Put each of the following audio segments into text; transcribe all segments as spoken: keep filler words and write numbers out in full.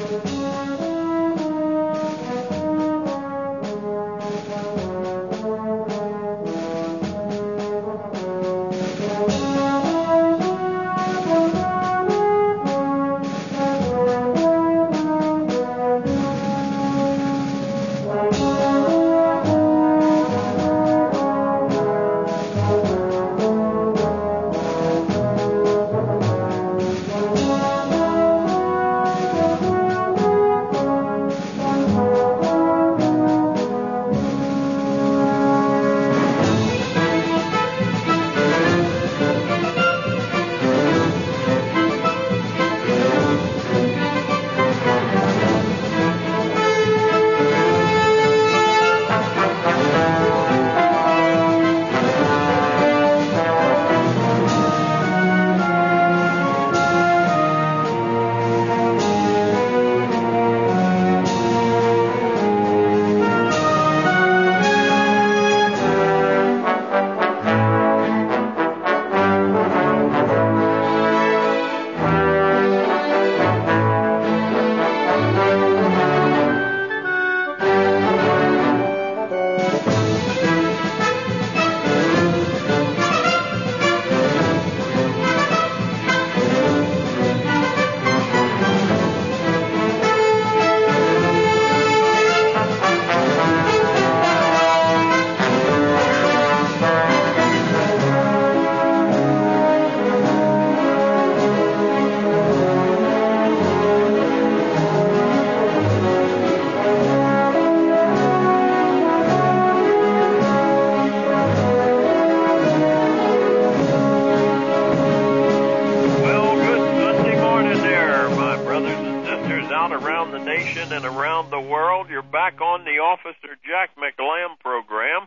And around the world, you're back on the Officer Jack McLam program,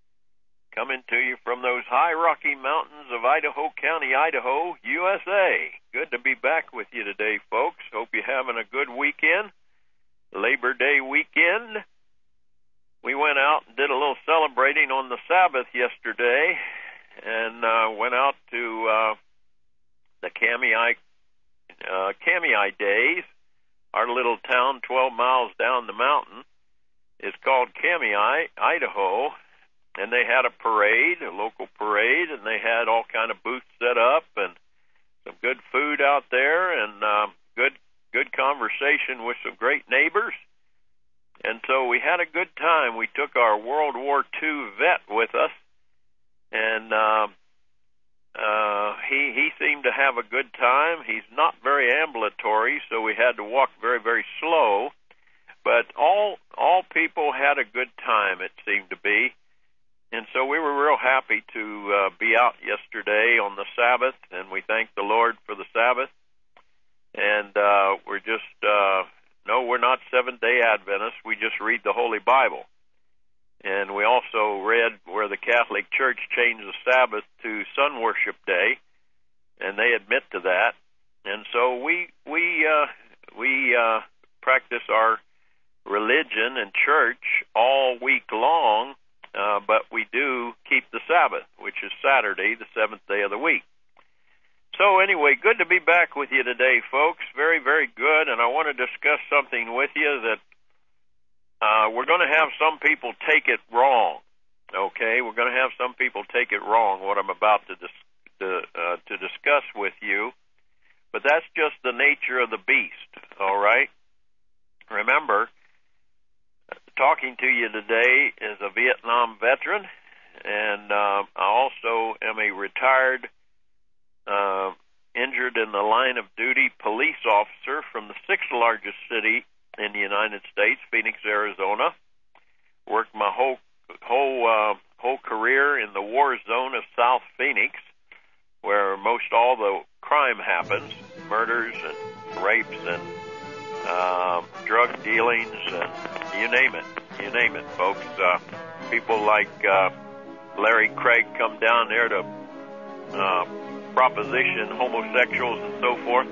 coming to you from those high Rocky Mountains of Idaho County, Idaho, U S A. Good to be back with you today, folks. Hope you're having a good weekend, Labor Day weekend. We went out and did a little celebrating on the Sabbath yesterday, and uh, went out to uh, the Kamei uh, Kamei Days. Our little town, twelve miles down the mountain, is called Kamei, Idaho, and they had a parade, a local parade, and they had all kind of booths set up and some good food out there, and uh, good good conversation with some great neighbors. And so we had a good time. We took our World War Two vet with us, and uh, Uh, he, he seemed to have a good time. He's not very ambulatory, so we had to walk very, very slow. But all all people had a good time, it seemed to be. And so we were real happy to uh, be out yesterday on the Sabbath, and we thank the Lord for the Sabbath. And uh, we're just, uh, no, we're not Seventh-day Adventists. We just read the Holy Bible. And we also read where the Catholic Church changed the Sabbath to Sun Worship Day, and they admit to that. And so we we uh, we uh, practice our religion and church all week long, uh, but we do keep the Sabbath, which is Saturday, the seventh day of the week. So anyway, good to be back with you today, folks. Very, very good, and I want to discuss something with you that Uh, we're going to have some people take it wrong, okay? We're going to have some people take it wrong, what I'm about to, dis- to, uh, to discuss with you. But that's just the nature of the beast, all right? Remember, talking to you today is a Vietnam veteran, and uh, I also am a retired, uh, injured in the line of duty police officer from the sixth largest city in the United States, Phoenix, Arizona. Worked my whole whole uh, whole career in the war zone of South Phoenix, where most all the crime happens, murders and rapes and uh, drug dealings and you name it, you name it, folks. Uh, people like uh, Larry Craig come down there to uh, proposition homosexuals and so forth.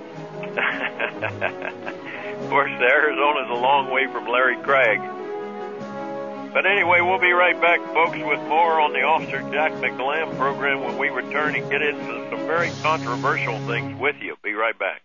Of course, Arizona's a long way from Larry Craig. But anyway, we'll be right back, folks, with more on the Officer Jack McLam program when we return and get into some very controversial things with you. Be right back.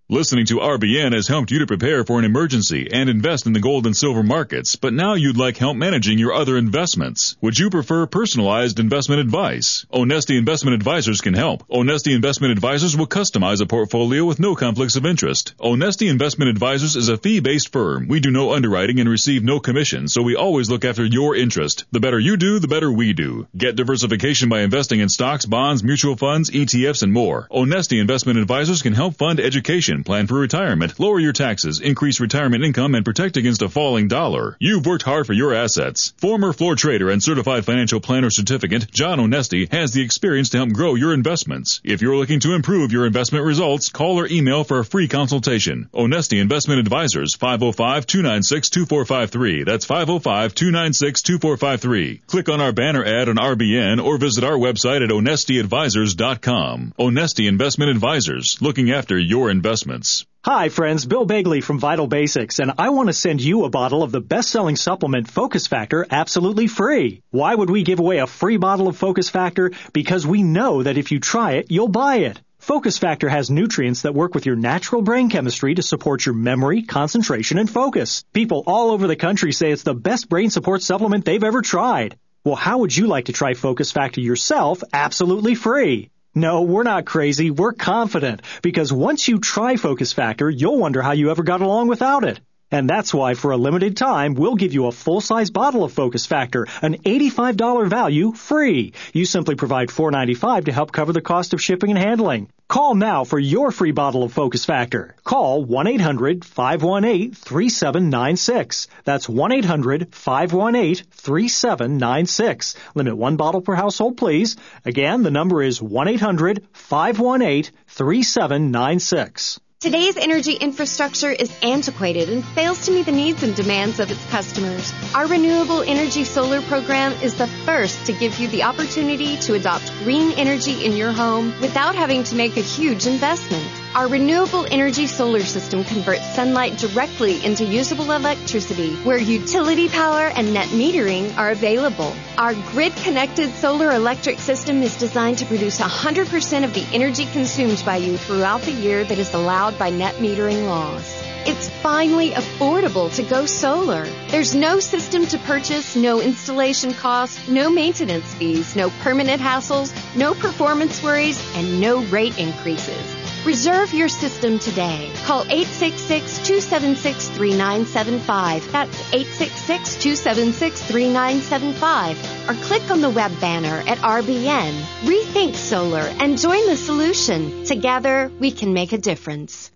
Listening to R B N has helped you to prepare for an emergency and invest in the gold and silver markets, but now you'd like help managing your other investments. Would you prefer personalized investment advice? Onesti Investment Advisors can help. Onesti Investment Advisors will customize a portfolio with no conflicts of interest. Onesti Investment Advisors is a fee-based firm. We do no underwriting and receive no commission, so we always look after your interest. The better you do, the better we do. Get diversification by investing in stocks, bonds, mutual funds, E T Fs, and more. Onesti Investment Advisors can help fund education, plan for retirement, lower your taxes, increase retirement income, and protect against a falling dollar. You've worked hard for your assets. Former floor trader and certified financial planner certificate, John Onesti, has the experience to help grow your investments. If you're looking to improve your investment results, call or email for a free consultation. Onesti Investment Advisors, five oh five, two nine six, two four five three. That's five oh five, two nine six, two four five three. Click on our banner ad on R B N or visit our website at onesti advisors dot com. Onesti Investment Advisors, looking after your investments. Hi, friends. Bill Bagley from Vital Basics, and I want to send you a bottle of the best-selling supplement Focus Factor absolutely free. Why would we give away a free bottle of Focus Factor? Because we know that if you try it, you'll buy it. Focus Factor has nutrients that work with your natural brain chemistry to support your memory, concentration, and focus. People all over the country say it's the best brain support supplement they've ever tried. Well, how would you like to try Focus Factor yourself absolutely free? No, we're not crazy. We're confident, because once you try Focus Factor, you'll wonder how you ever got along without it. And that's why, for a limited time, we'll give you a full-size bottle of Focus Factor, an eighty-five dollars value, free. You simply provide four dollars and ninety-five cents to help cover the cost of shipping and handling. Call now for your free bottle of Focus Factor. Call one eight hundred, five one eight, three seven nine six. That's one eight hundred, five one eight, three seven nine six. Limit one bottle per household, please. Again, the number is one eight hundred, five one eight, three seven nine six. Today's energy infrastructure is antiquated and fails to meet the needs and demands of its customers. Our Renewable Energy Solar program is the first to give you the opportunity to adopt green energy in your home without having to make a huge investment. Our Renewable Energy Solar system converts sunlight directly into usable electricity, where utility power and net metering are available. Our grid-connected solar electric system is designed to produce one hundred percent of the energy consumed by you throughout the year that is allowed by net metering laws. It's finally affordable to go solar. There's no system to purchase, no installation costs, no maintenance fees, no permanent hassles, no performance worries, and no rate increases. Reserve your system today. Call eight six six, two seven six, three nine seven five. That's eight six six, two seven six, three nine seven five. Or click on the web banner at R B N. Rethink solar and join the solution. Together, we can make a difference.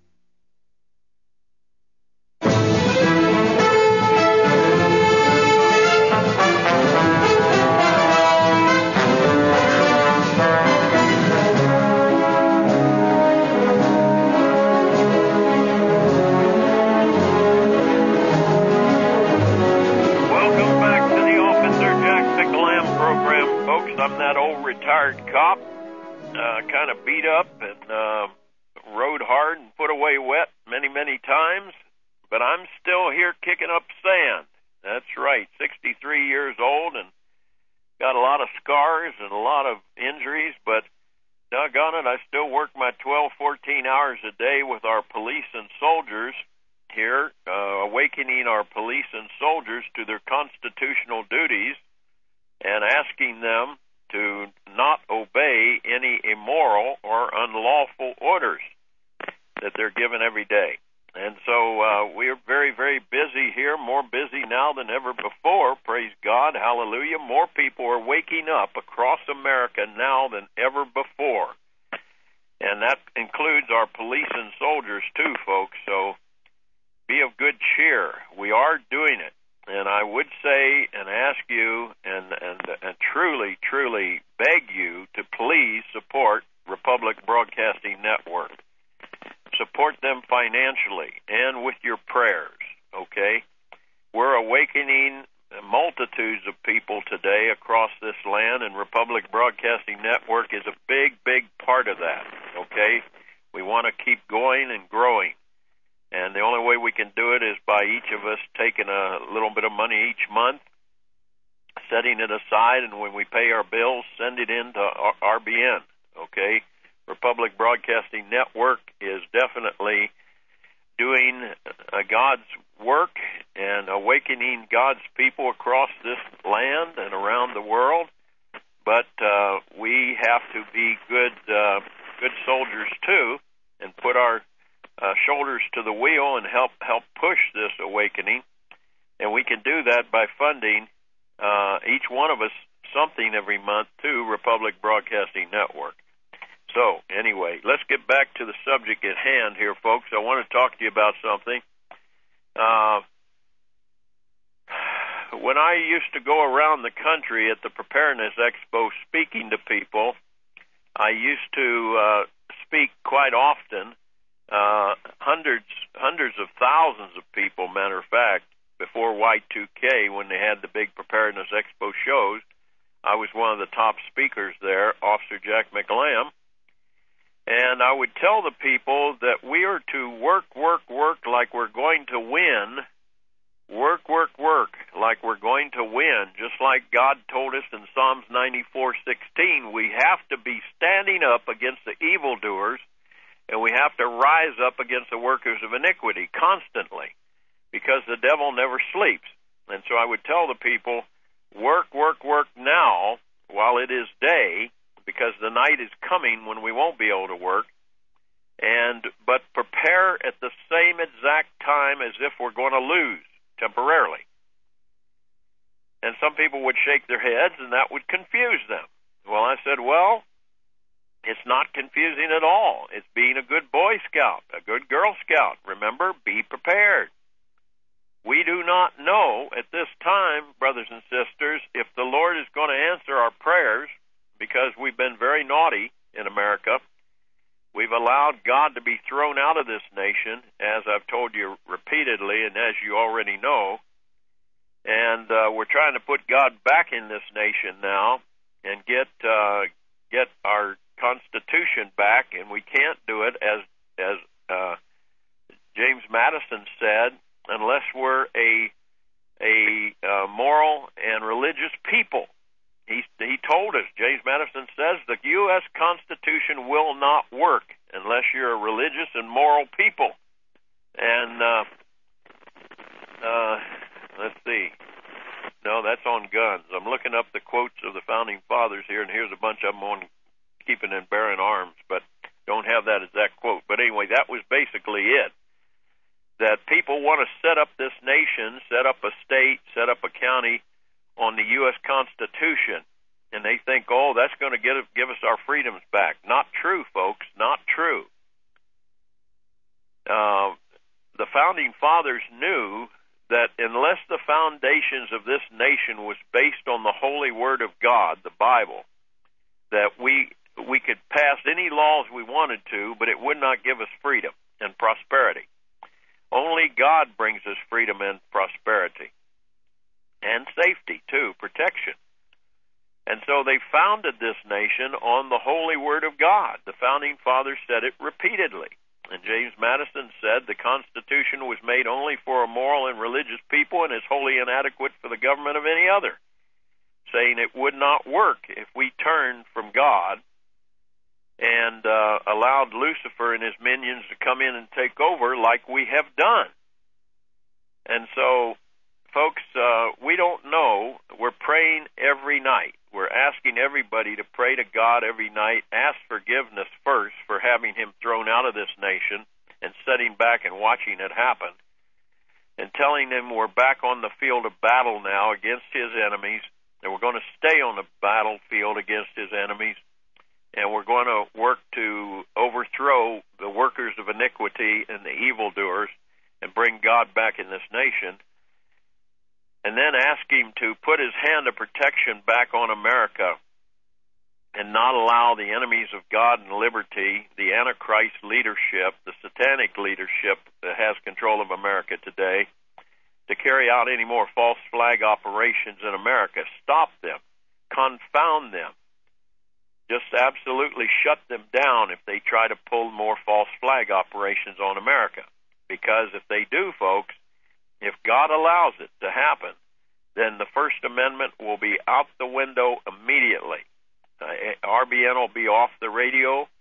I'm that old retired cop, uh, kind of beat up and uh, rode hard and put away wet many, many times, but I'm still here kicking up sand. That's right, sixty-three years old and got a lot of scars and a lot of injuries, but doggone it, I still work my twelve, fourteen hours a day with our police and soldiers here, uh, awakening our police and soldiers to their constitutional duties and asking them to not obey any immoral or unlawful orders that they're given every day. And so uh, we're very, very busy here, more busy now than ever before. Praise God, hallelujah. More people are waking up across America now than ever before. And that includes our police and soldiers too, folks. So be of good cheer. We are doing it. And I would say and ask you and, and, and truly, truly beg you to please support Republic Broadcasting Network. Support them financially and with your prayers, okay? We're awakening multitudes of people today across this land, and Republic Broadcasting Network is a big, big part of that, okay? We want to keep going and growing. And the only way we can do it is by each of us taking a little bit of money each month, setting it aside, and when we pay our bills, send it in to R B N, okay? Republic Broadcasting Network is definitely doing uh, God's work and awakening God's people across this land and around the world. But uh, we have to be good uh, good soldiers too, and put our uh, shoulders to the wheel and help help push this awakening. And we can do that by funding uh, each one of us something every month to Republic Broadcasting Network. So anyway, let's get back to the subject at hand here, folks. I want to talk to you about something. Uh, when I used to go around the country at the Preparedness Expo speaking to people, I used to uh, speak quite often, uh, hundreds, hundreds of thousands of people, matter of fact, before Y two K, when they had the big Preparedness Expo shows. I was one of the top speakers there, Officer Jack McLam. And I would tell the people that we are to work, work, work like we're going to win. Work, work, work like we're going to win. Just like God told us in Psalms ninety-four sixteen, we have to be standing up against the evildoers, and we have to rise up against the workers of iniquity constantly, because the devil never sleeps. And so I would tell the people, work, work, work now while it is day, because the night is coming when we won't be able to work, and but prepare at the same exact time as if we're going to lose temporarily. And some people would shake their heads, and that would confuse them. Well, I said, well, it's not confusing at all. It's being a good Boy Scout, a good Girl Scout. Remember, be prepared. We do not know at this time, brothers and sisters, if the Lord is going to answer our prayers, because we've been very naughty in America. We've allowed God to be thrown out of this nation, as I've told you repeatedly, and as you already know. And uh, we're trying to put God back in this nation now and get uh, get our Constitution back, and we can't do it, as as uh, James Madison said, unless we're a a uh, moral and religious people. He he told us, James Madison says, the U S Constitution will not work unless you're a religious and moral people. And uh, uh, let's see. No, that's on guns. I'm looking up the quotes of the Founding Fathers here, and here's a bunch of them on keeping and bearing arms, but don't have that exact quote. But anyway, that was basically it. That people want to set up this nation, set up a state, set up a county on the U S Constitution, and they think, oh, that's going to get, give us our freedoms back. Not true, folks, not true. Uh, the Founding Fathers knew that unless the foundations of this nation was based on the holy Word of God, the Bible, that we we could pass any laws we wanted to, but it would not give us freedom and prosperity. Only God brings us freedom and prosperity. And safety, too, protection. And so they founded this nation on the holy Word of God. The Founding Fathers said it repeatedly. And James Madison said the Constitution was made only for a moral and religious people and is wholly inadequate for the government of any other, saying it would not work if we turned from God and uh, allowed Lucifer and his minions to come in and take over like we have done. And so, folks, uh, we don't know. We're praying every night. We're asking everybody to pray to God every night, ask forgiveness first for having him thrown out of this nation and sitting back and watching it happen, and telling him we're back on the field of battle now against his enemies, and we're going to stay on the battlefield against his enemies, and we're going to work to overthrow the workers of iniquity and the evildoers and bring God back in this nation. And then ask him to put his hand of protection back on America and not allow the enemies of God and liberty, the Antichrist leadership, the satanic leadership that has control of America today, to carry out any more false flag operations in America. Stop them. Confound them. Just absolutely shut them down if they try to pull more false flag operations on America. Because if they do, folks, if God allows it to happen, then the First Amendment will be out the window immediately. Uh, R B N will be off the radio.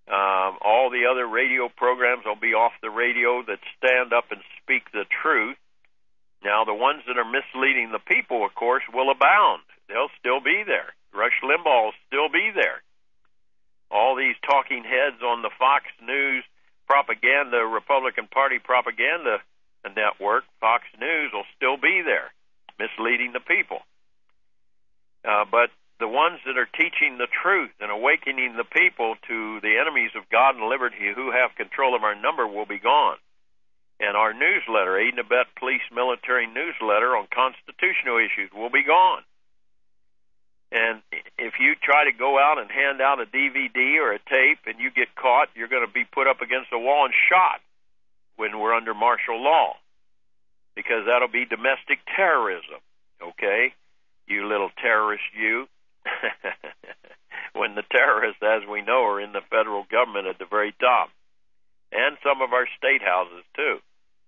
Um, all the other radio programs will be off the radio that stand up and speak the truth. Now, the ones that are misleading the people, of course, will abound. They'll still be there. Rush Limbaugh will still be there. All these talking heads on the Fox News propaganda, Republican Party propaganda network, Fox News, will still be there, misleading the people. Uh, but the ones that are teaching the truth and awakening the people to the enemies of God and liberty who have control of our number will be gone. And our newsletter, Aid and Abet Police Military Newsletter on constitutional issues, will be gone. And if you try to go out and hand out a D V D or a tape and you get caught, you're going to be put up against a wall and shot when we're under martial law, because that'll be domestic terrorism, okay? You little terrorist, you. When the terrorists, as we know, are in the federal government at the very top, and some of our state houses, too.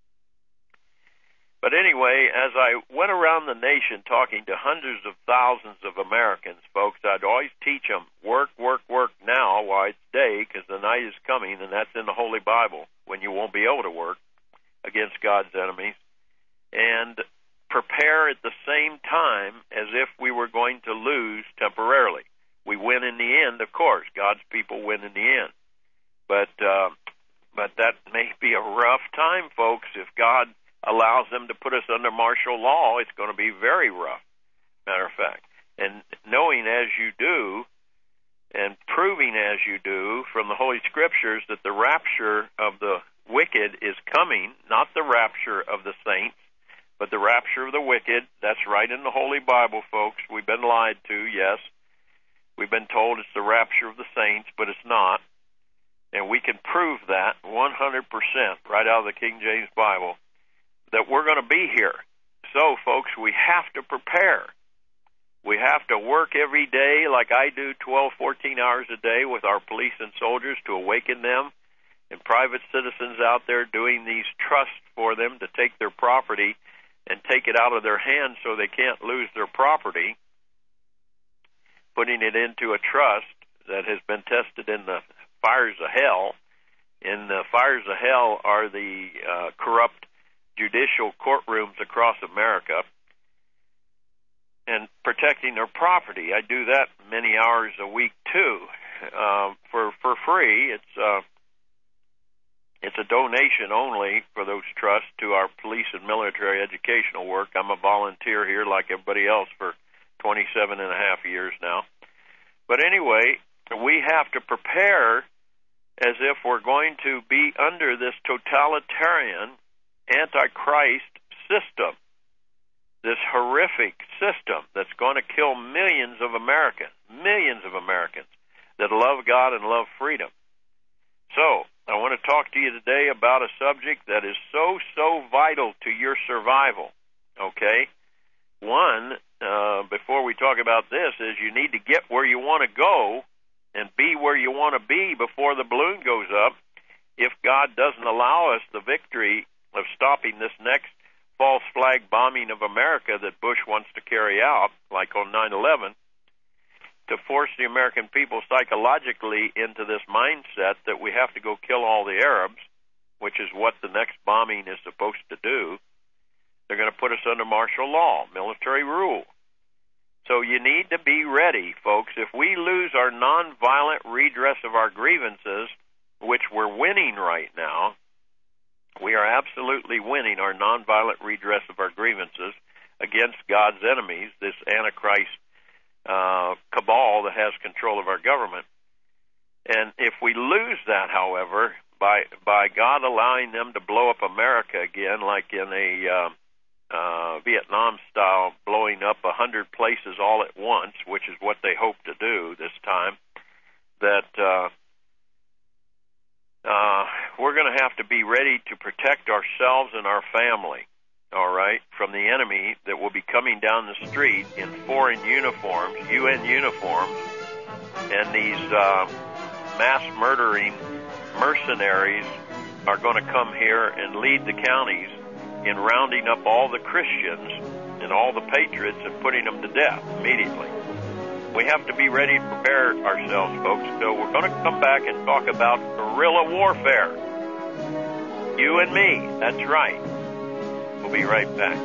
But anyway, as I went around the nation talking to hundreds of thousands of Americans, folks, I'd always teach them, work, work, work now while it's day, because the night is coming, and that's in the Holy Bible, when you won't be able to work against God's enemies, and prepare at the same time as if we were going to lose temporarily. We win in the end, of course. God's people win in the end. But, uh, but that may be a rough time, folks. If God allows them to put us under martial law, it's going to be very rough, matter of fact. And knowing as you do, and proving as you do from the Holy Scriptures that the rapture of the wicked is coming, not the rapture of the saints, but the rapture of the wicked. That's right in the Holy Bible, folks. We've been lied to, yes. We've been told it's the rapture of the saints, but it's not. And we can prove that one hundred percent right out of the King James Bible, that we're going to be here. So, folks, we have to prepare. We have to work every day like I do, twelve, fourteen hours a day with our police and soldiers to awaken them, and private citizens out there doing these trusts for them to take their property and take it out of their hands so they can't lose their property, putting it into a trust that has been tested in the fires of hell. And the fires of hell are the uh, corrupt judicial courtrooms across America, and protecting their property. I do that many hours a week too, uh, for for free. It's uh, it's a donation only for those trusts to our police and military educational work. I'm a volunteer here like everybody else for twenty-seven and a half years now. But anyway, we have to prepare as if we're going to be under this totalitarian Antichrist system, this horrific system that's going to kill millions of Americans, millions of Americans that love God and love freedom. So, I want to talk to you today about a subject that is so, so vital to your survival, okay? One, uh, before we talk about this, is you need to get where you want to go and be where you want to be before the balloon goes up. If God doesn't allow us the victory of stopping this next false flag bombing of America that Bush wants to carry out, like on nine eleven, to force the American people psychologically into this mindset that we have to go kill all the Arabs, which is what the next bombing is supposed to do. They're going to put us under martial law, military rule. So you need to be ready, folks. If we lose our nonviolent redress of our grievances, which we're winning right now, we are absolutely winning our nonviolent redress of our grievances against God's enemies, this Antichrist uh, cabal that has control of our government. And if we lose that, however, by by God allowing them to blow up America again, like in a uh, uh, Vietnam style, blowing up a hundred places all at once, which is what they hope to do this time, that uh, uh, we're going to have to be ready to protect ourselves and our family, all right, from the enemy that will be coming down the street in foreign uniforms, U N uniforms, and these uh, mass murdering mercenaries are going to come here and lead the counties in rounding up all the Christians and all the patriots and putting them to death immediately. we have to be ready to prepare ourselves, folks. So we're going to come back and talk about guerrilla warfare. You and me, that's right. We'll be right back.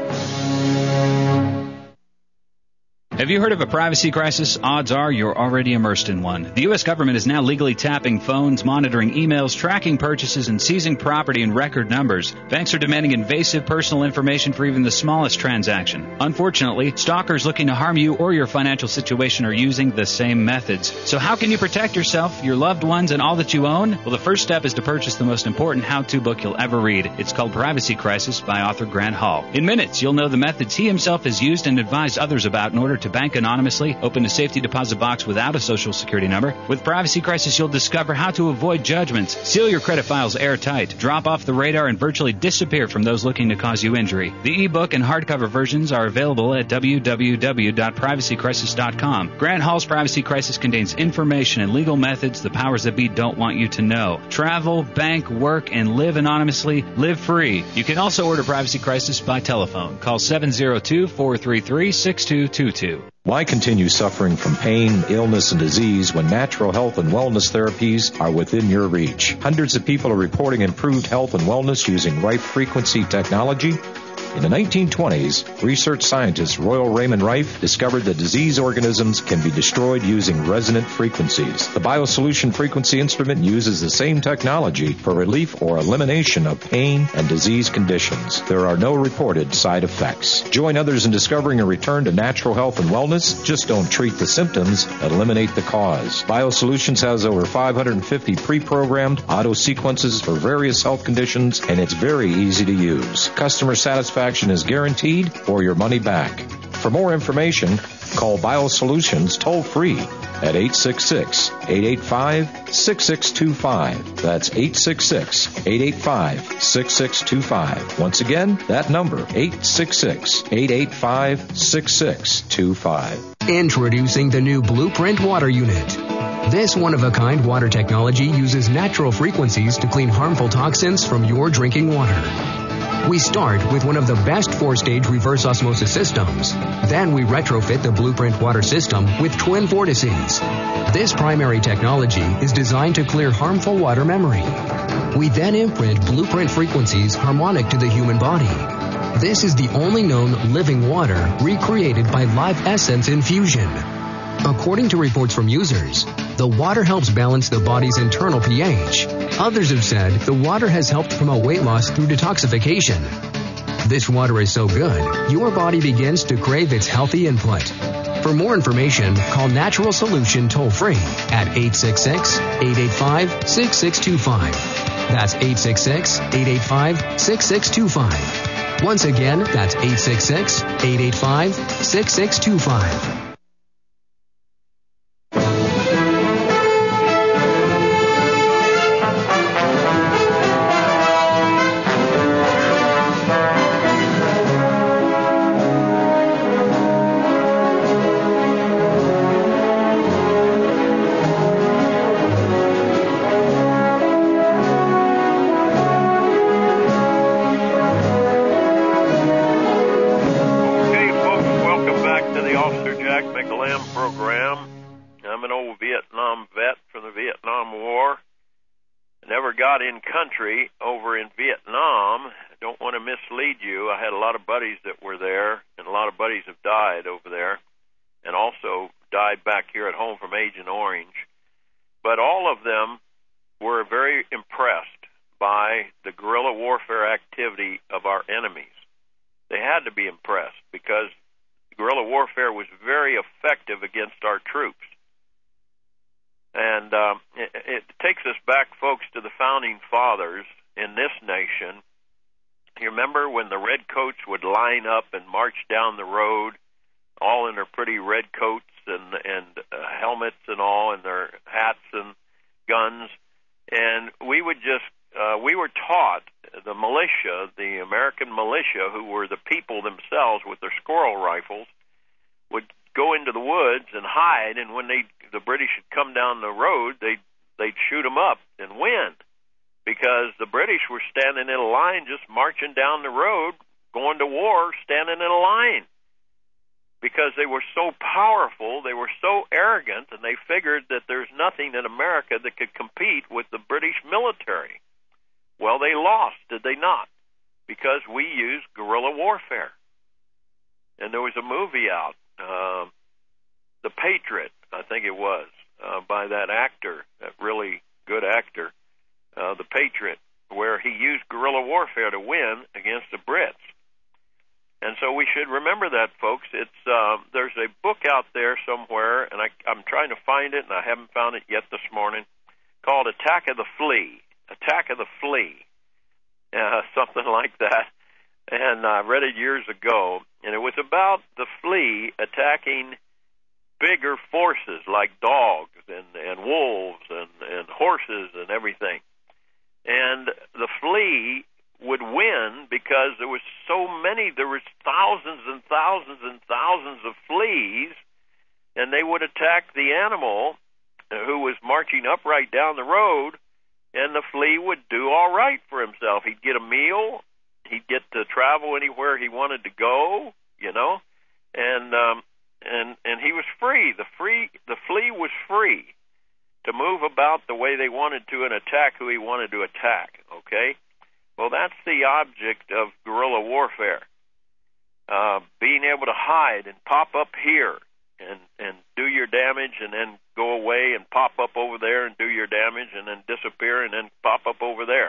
Have you heard of a privacy crisis? Odds are you're already immersed in one. The U S government is now legally tapping phones, monitoring emails, tracking purchases, and seizing property in record numbers. Banks are demanding invasive personal information for even the smallest transaction. Unfortunately, stalkers looking to harm you or your financial situation are using the same methods. So how can you protect yourself, your loved ones, and all that you own? Well, the first step is to purchase the most important how-to book you'll ever read. It's called Privacy Crisis by author Grant Hall. In minutes, you'll know the methods he himself has used and advised others about in order to bank anonymously, open a safety deposit box without a social security number. With Privacy Crisis, you'll discover how to avoid judgments, seal your credit files airtight, drop off the radar, and virtually disappear from those looking to cause you injury. The ebook and hardcover versions are available at w w w dot privacy crisis dot com. Grant Hall's Privacy Crisis contains information and legal methods the powers that be don't want you to know. Travel, bank, work, and live anonymously. Live free. You can also order Privacy Crisis by telephone. Call seven zero two, four three three, six two two two. Why continue suffering from pain, illness, and disease when natural health and wellness therapies are within your reach? Hundreds of people are reporting improved health and wellness using Rife Frequency technology. In the nineteen twenties, research scientist Royal Raymond Rife discovered that disease organisms can be destroyed using resonant frequencies. The BioSolution frequency instrument uses the same technology for relief or elimination of pain and disease conditions. There are no reported side effects. Join others in discovering a return to natural health and wellness. Just don't treat the symptoms, eliminate the cause. BioSolutions has over five hundred fifty pre-programmed auto sequences for various health conditions, and it's very easy to use. Customer satisfaction is guaranteed or your money back. For more information, call BioSolutions toll-free at eight six six, eight eight five, six six two five. That's eight six six, eight eight five, six six two five. Once again, that number, eight six six, eight eight five, six six two five. Introducing the new Blueprint Water Unit. This one-of-a-kind water technology uses natural frequencies to clean harmful toxins from your drinking water. We start with one of the best four-stage reverse osmosis systems. Then we retrofit the Blueprint water system with twin vortices. This primary technology is designed to clear harmful water memory. We then imprint Blueprint frequencies harmonic to the human body. This is the only known living water recreated by Live Essence infusion. According to reports from users, the water helps balance the body's internal pH. Others have said the water has helped promote weight loss through detoxification. This water is so good, your body begins to crave its healthy input. For more information, call Natural Solution toll-free at eight six six, eight eight five, six six two five. That's eight six six, eight eight five, six six two five. Once again, that's eight six six, eight eight five, six six two five. Country over in Vietnam. I don't want to mislead you. I had a lot of buddies that were there, and a lot of buddies have died over there, and also died back here at home from Agent Orange. But all of them were very impressed by the guerrilla warfare activity of our enemies. They had to be impressed because guerrilla warfare was very effective against our troops. And um, it, it takes us back, folks, to the founding fathers in this nation. You remember when the redcoats would line up and march down the road, all in their pretty red coats and, and uh, helmets and all, and their hats and guns. And we would just, uh, we were taught, the militia, the American militia, who were the people themselves with their squirrel rifles, would go into the woods and hide, and when they the British would come down the road, they'd, they'd shoot them up and win, because the British were standing in a line, just marching down the road, going to war, standing in a line, because they were so powerful, they were so arrogant, and they figured that there's nothing in America that could compete with the British military. Well, they lost, did they not? Because we used guerrilla warfare. And there was a movie out, uh, The Patriot, I think it was, uh, by that actor, that really good actor, uh, The Patriot, where he used guerrilla warfare to win against the Brits. And so we should remember that, folks. It's uh, there's a book out there somewhere, and I, I'm trying to find it, and I haven't found it yet this morning, called Attack of the Flea. Attack of the Flea, uh, something like that. And I read it years ago, and it was about the flea attacking bigger forces like dogs and, and wolves and, and horses and everything. And the flea would win because there was so many, there was thousands and thousands and thousands of fleas, and they would attack the animal who was marching upright down the road, and the flea would do all right for himself. He'd get a meal, he'd get to travel anywhere he wanted to go, you know, and um, and and he was free. The free the flea was free to move about the way they wanted to and attack who he wanted to attack. Okay. Well, that's the object of guerrilla warfare, uh, being able to hide and pop up here and, and do your damage and then go away and pop up over there and do your damage and then disappear and then pop up over there.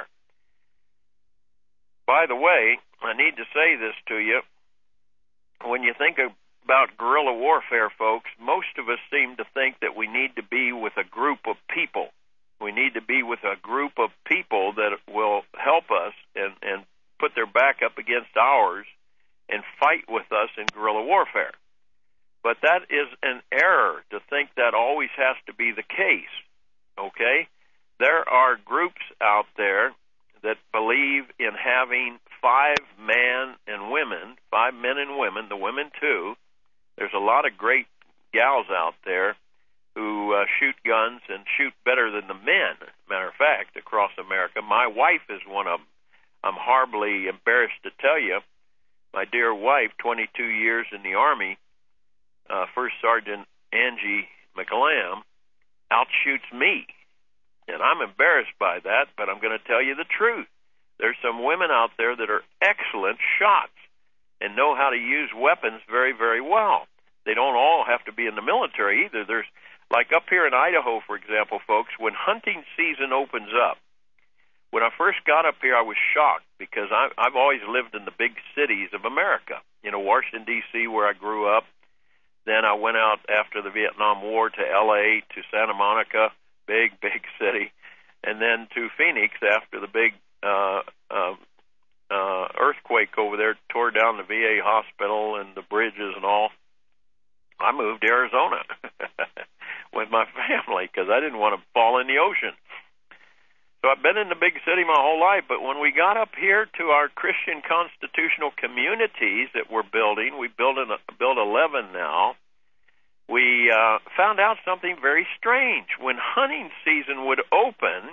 By the way, I need to say this to you. When you think about guerrilla warfare, folks, most of us seem to think that we need to be with a group of people. We need to be with a group of people that will help us and, and put their back up against ours and fight with us in guerrilla warfare. But that is an error to think that always has to be the case, okay? There are groups out there that believe in having five men and women, five men and women, the women too. There's a lot of great gals out there who uh, shoot guns and shoot better than the men, matter of fact, across America. My wife is one of them. I'm horribly embarrassed to tell you, my dear wife, twenty-two years in the Army, uh, First Sergeant Angie McLam, outshoots me. And I'm embarrassed by that, but I'm going to tell you the truth. There's some women out there that are excellent shots and know how to use weapons very, very well. They don't all have to be in the military either. There's Like up here in Idaho, for example, folks, when hunting season opens up, when I first got up here, I was shocked because I, I've always lived in the big cities of America. You know, Washington, D C, where I grew up. Then I went out after the Vietnam War to L A, to Santa Monica, big, big city, and then to Phoenix after the big uh, uh, uh, earthquake over there tore down the V A hospital and the bridges and all. I moved to Arizona with my family because I didn't want to fall in the ocean. So I've been in the big city my whole life, but when we got up here to our Christian constitutional communities that we're building, we build, an, build eleven now, we uh, found out something very strange. When hunting season would open,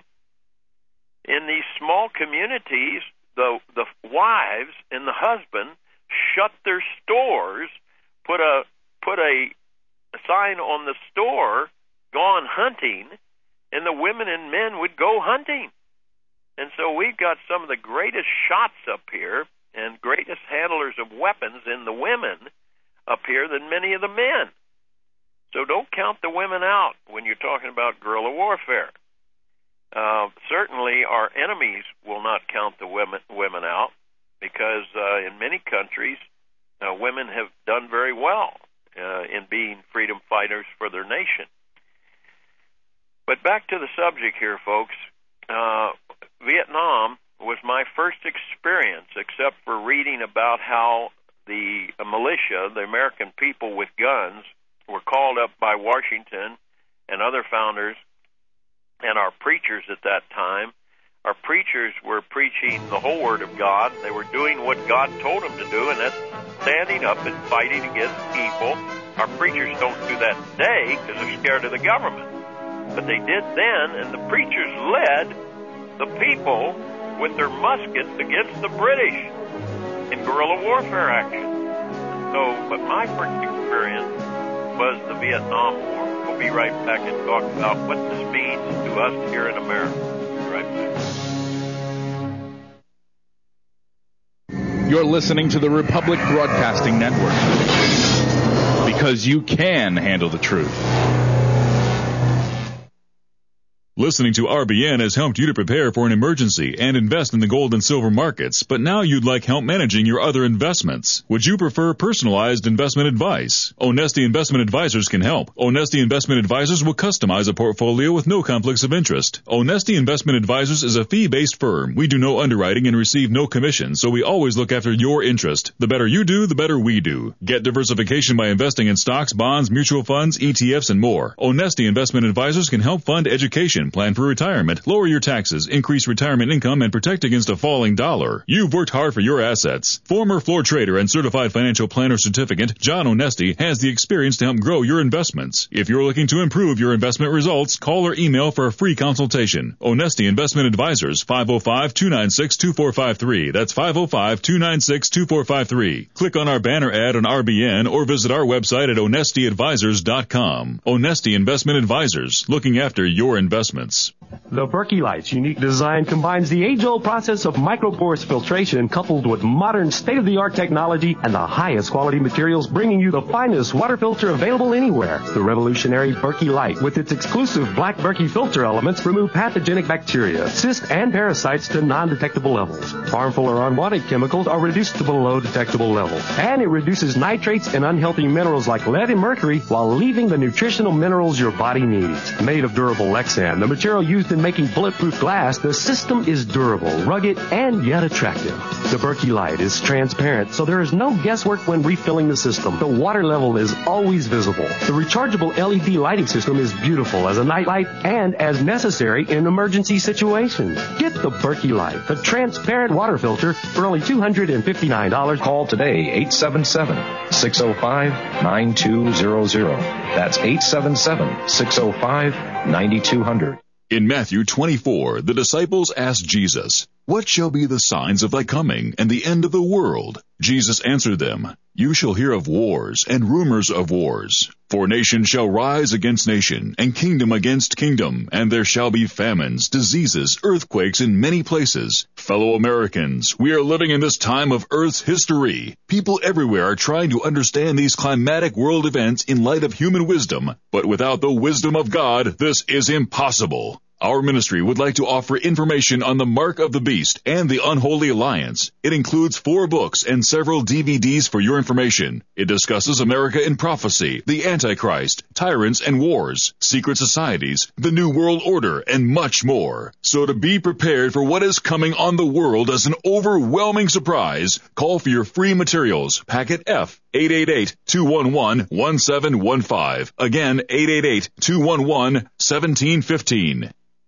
in these small communities, the, the wives and the husband shut their stores, put a put a sign on the store, gone hunting, and the women and men would go hunting. And so we've got some of the greatest shots up here and greatest handlers of weapons in the women up here than many of the men. So don't count the women out when you're talking about guerrilla warfare. Uh, certainly our enemies will not count the women, women out because uh, in many countries, uh, women have done very well Uh, in being freedom fighters for their nation. But back to the subject here, folks. Uh, Vietnam was my first experience, except for reading about how the uh, militia, the American people with guns, were called up by Washington and other founders and our preachers at that time. Our preachers were preaching the whole Word of God. They were doing what God told them to do, and that's standing up and fighting against evil. Our preachers don't do that today because they're scared of the government. But they did then, and the preachers led the people with their muskets against the British in guerrilla warfare action. So, but my first experience was the Vietnam War. We'll be right back and talk about what this means to us here in America. Be right back. You're listening to the Republic Broadcasting Network, because you can handle the truth. Listening to R B N has helped you to prepare for an emergency and invest in the gold and silver markets, but now you'd like help managing your other investments. Would you prefer personalized investment advice? Onesti Investment Advisors can help. Onesti Investment Advisors will customize a portfolio with no conflicts of interest. Onesti Investment Advisors is a fee-based firm. We do no underwriting and receive no commission, so we always look after your interest. The better you do, the better we do. Get diversification by investing in stocks, bonds, mutual funds, E T Fs, and more. Onesti Investment Advisors can help fund education, plan for retirement, lower your taxes, increase retirement income, and protect against a falling dollar. You've worked hard for your assets. Former floor trader and certified financial planner certificate, John Onesti, has the experience to help grow your investments. If you're looking to improve your investment results, call or email for a free consultation. Onesti Investment Advisors, five oh five, two nine six, two four five three. That's five oh five, two nine six, two four five three. Click on our banner ad on R B N or visit our website at onesti advisors dot com. Onesti Investment Advisors, looking after your investments. The Berkey Light's unique design combines the age-old process of microporous filtration coupled with modern state-of-the-art technology and the highest quality materials, bringing you the finest water filter available anywhere. The revolutionary Berkey Light, with its exclusive black Berkey filter elements, remove pathogenic bacteria, cysts, and parasites to non-detectable levels. Harmful or unwanted chemicals are reduced to below detectable levels. And it reduces nitrates and unhealthy minerals like lead and mercury while leaving the nutritional minerals your body needs. Made of durable Lexan, the material used in making bulletproof glass, the system is durable, rugged, and yet attractive. The Berkey Light is transparent, so there is no guesswork when refilling the system. The water level is always visible. The rechargeable L E D lighting system is beautiful as a nightlight and as necessary in emergency situations. Get the Berkey Light, the transparent water filter, for only two hundred fifty-nine dollars. Call today, eight seven seven, six oh five, nine two zero zero. That's eight seven seven, six oh five, nine two zero zero. In Matthew twenty-four, the disciples asked Jesus, "What shall be the signs of thy coming and the end of the world?" Jesus answered them, "You shall hear of wars and rumors of wars. For nation shall rise against nation, and kingdom against kingdom, and there shall be famines, diseases, earthquakes in many places." Fellow Americans, we are living in this time of Earth's history. People everywhere are trying to understand these climatic world events in light of human wisdom, but without the wisdom of God, this is impossible. Our ministry would like to offer information on the Mark of the Beast and the Unholy Alliance. It includes four books and several D V Ds for your information. It discusses America in prophecy, the Antichrist, tyrants and wars, secret societies, the New World Order, and much more. So to be prepared for what is coming on the world as an overwhelming surprise, call for your free materials. Packet F, eight eight eight, two one one, one seven one five. Again, eight eight eight, two one one, one seven one five.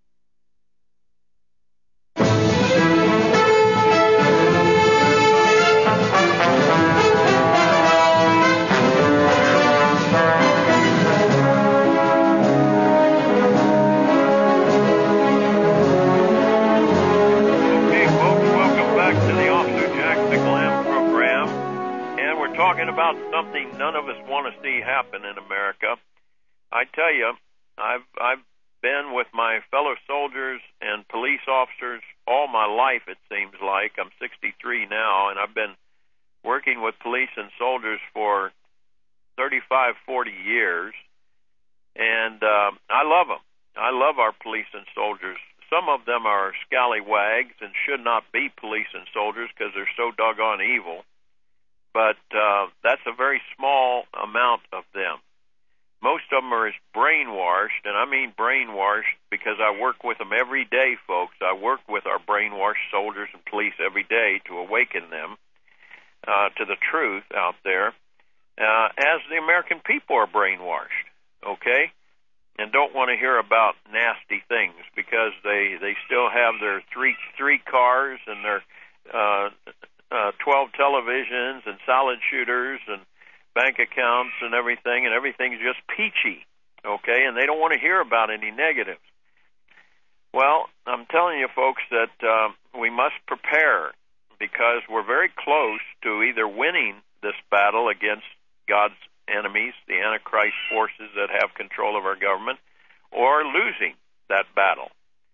Talking about something none of us want to see happen in America. I tell you, I've I've been with my fellow soldiers and police officers all my life, it seems like. I'm sixty-three now, and I've been working with police and soldiers for thirty-five, forty years, and uh, I love them. I love our police and soldiers. Some of them are scallywags and should not be police and soldiers because they're so doggone evil. But uh, that's a very small amount of them. Most of them are brainwashed, and I mean brainwashed because I work with them every day, folks. I work with our brainwashed soldiers and police every day to awaken them uh, to the truth out there, uh, as the American people are brainwashed, okay, and don't want to hear about nasty things because they, they still have their three three cars and their uh, uh, twelve televisions and solid shooters and bank accounts and everything, and everything's just peachy, okay, and they don't want to hear about any negatives. Well, I'm telling you, folks, that uh, we must prepare because we're very close to either winning this battle against God's enemies, the Antichrist forces that have control of our government, or losing that battle.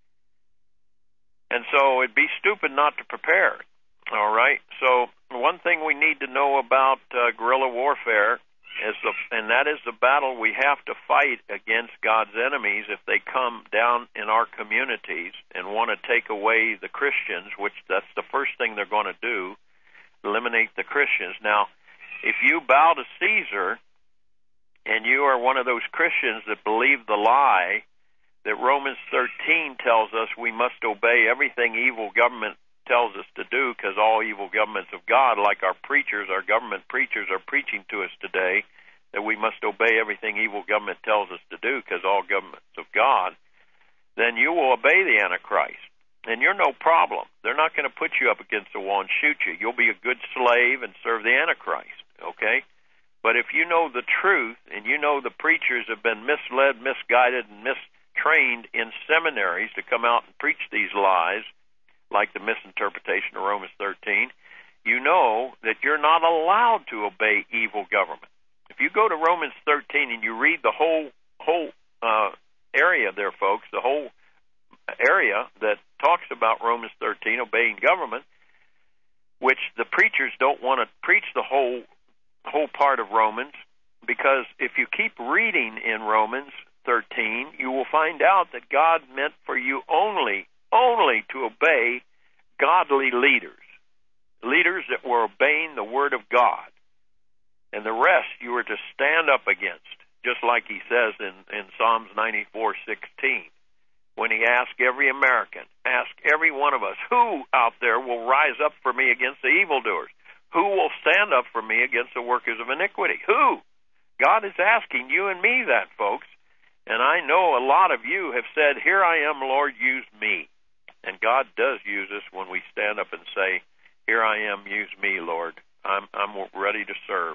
And so it'd be stupid not to prepare. All right? So one thing we need to know about uh, guerrilla warfare is the, and that is the battle we have to fight against God's enemies if they come down in our communities and want to take away the Christians, which that's the first thing they're going to do, eliminate the Christians. Now, if you bow to Caesar and you are one of those Christians that believe the lie that Romans thirteen tells us we must obey everything evil government tells us to do, because all evil governments of God, like our preachers, our government preachers are preaching to us today, that we must obey everything evil government tells us to do, because all governments of God, then you will obey the Antichrist. And you're no problem. They're not going to put you up against the wall and shoot you. You'll be a good slave and serve the Antichrist, okay? But if you know the truth, and you know the preachers have been misled, misguided, and mistrained in seminaries to come out and preach these lies, like the misinterpretation of Romans thirteen, you know that you're not allowed to obey evil government. If you go to Romans thirteen and you read the whole whole uh, area there, folks, the whole area that talks about Romans thirteen, obeying government, which the preachers don't want to preach the whole whole part of Romans, because if you keep reading in Romans thirteen, you will find out that God meant for you only only to obey godly leaders, leaders that were obeying the Word of God. And the rest you were to stand up against, just like he says in, in Psalms ninety-four sixteen, when he asked every American, ask every one of us, who out there will rise up for me against the evildoers? Who will stand up for me against the workers of iniquity? Who? God is asking you and me that, folks. And I know a lot of you have said, here I am, Lord, use me. And God does use us when we stand up and say, here I am, use me, Lord. I'm, I'm ready to serve.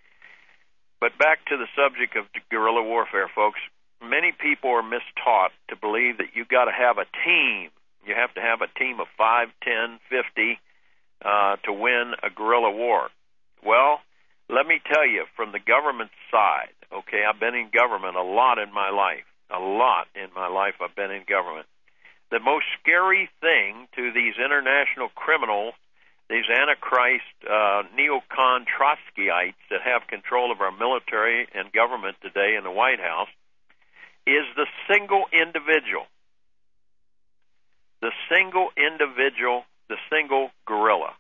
But back to the subject of guerrilla warfare, folks. Many people are mistaught to believe that you've got to have a team. You have to have a team of five, ten, fifty uh, to win a guerrilla war. Well, let me tell you, from the government side, okay, I've been in government a lot in my life. A lot in my life I've been in government. The most scary thing to these international criminals, these Antichrist, uh, neocon Trotskyites that have control of our military and government today in the White House, is the single individual. The single individual, the single guerrilla.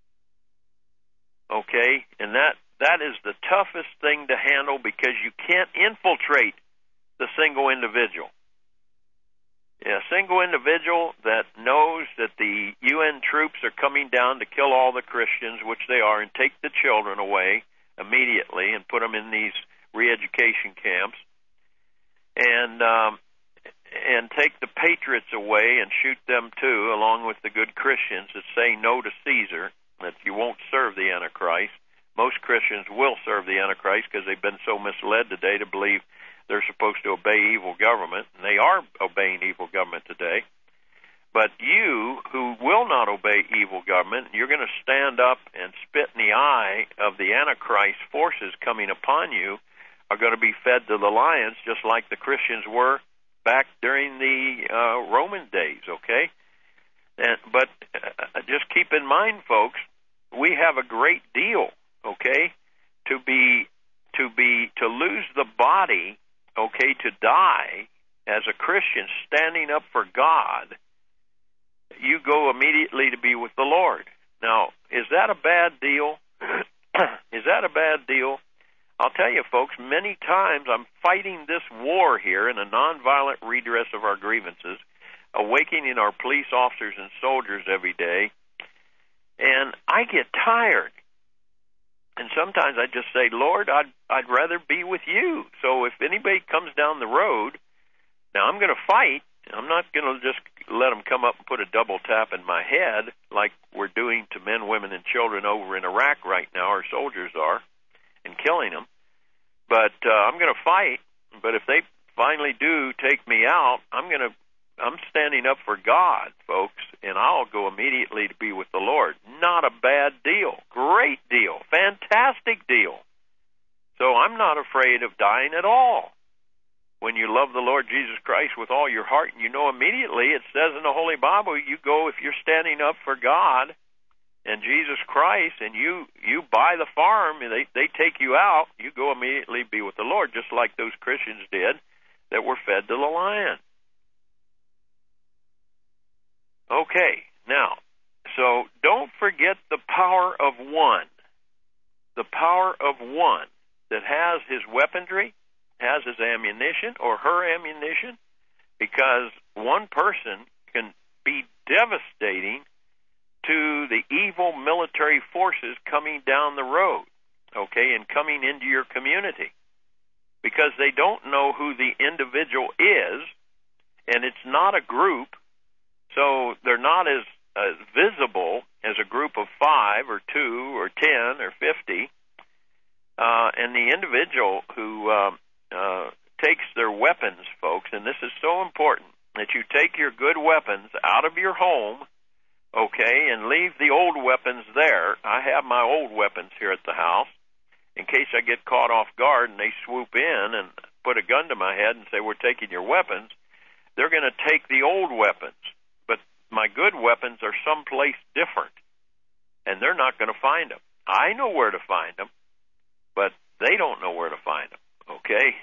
Okay? And that, that is the toughest thing to handle, because you can't infiltrate the single individual. A single individual that knows that the U N troops are coming down to kill all the Christians, which they are, and take the children away immediately and put them in these re-education camps, and um, and take the patriots away and shoot them too, along with the good Christians that say no to Caesar, that you won't serve the Antichrist. Most Christians will serve the Antichrist because they've been so misled today to believe they're supposed to obey evil government, and they are obeying evil government today. But you, who will not obey evil government, you're going to stand up and spit in the eye of the Antichrist forces coming upon you, are going to be fed to the lions, just like the Christians were back during the uh, Roman days, okay? And, but uh, just keep in mind, folks, we have a great deal, okay, to be to be to lose the body, okay, to die as a Christian standing up for God. You go immediately to be with the Lord. Now, is that a bad deal? Is that a bad deal? I'll tell you, folks, many times I'm fighting this war here in a nonviolent redress of our grievances, awakening our police officers and soldiers every day, and I get tired. And sometimes I just say, Lord, I'd, I'd rather be with you. So if anybody comes down the road, now I'm going to fight. I'm not going to just let them come up and put a double tap in my head like we're doing to men, women, and children over in Iraq right now, our soldiers are, and killing them. But uh, I'm going to fight. But if they finally do take me out, I'm going to I'm standing up for God, folks, and I'll go immediately to be with the Lord. Not a bad deal. Great deal. Fantastic deal. So I'm not afraid of dying at all. When you love the Lord Jesus Christ with all your heart, and you know immediately, it says in the Holy Bible, you go, if you're standing up for God and Jesus Christ, and you, you buy the farm, and they, they take you out, you go immediately be with the Lord, just like those Christians did that were fed to the lion. Okay, now, so don't forget the power of one. The power of one that has his weaponry, has his ammunition or her ammunition, because one person can be devastating to the evil military forces coming down the road, okay, and coming into your community, because they don't know who the individual is, and it's not a group. So they're not as, as visible as a group of five or two or ten or fifty. Uh, and the individual who uh, uh, takes their weapons, folks, and this is so important, that you take your good weapons out of your home, okay, and leave the old weapons there. I have my old weapons here at the house in case I get caught off guard and they swoop in and put a gun to my head and say, we're taking your weapons. They're going to take the old weapons. My good weapons are someplace different, and they're not going to find them. I know where to find them, but they don't know where to find them, okay?